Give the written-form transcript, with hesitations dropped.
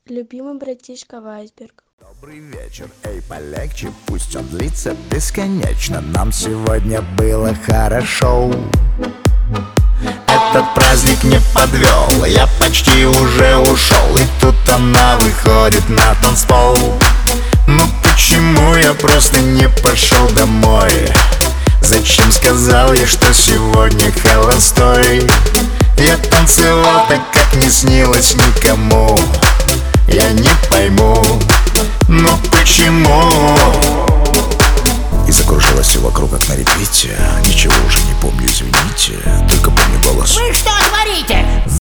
Любимый братишка Вайсберг. Добрый вечер, эй, полегче, пусть он длится бесконечно. Нам сегодня было хорошо. Этот праздник не подвел, я почти уже ушел. И тут она выходит на танцпол. Ну почему я просто не пошел домой? Зачем сказал я, что сегодня холостой? Я танцевал так, как не снилось никому. Я не пойму, но почему? И закружилось все вокруг, как на репите. Ничего уже не помню, извините. Только помню голос. Вы что творите?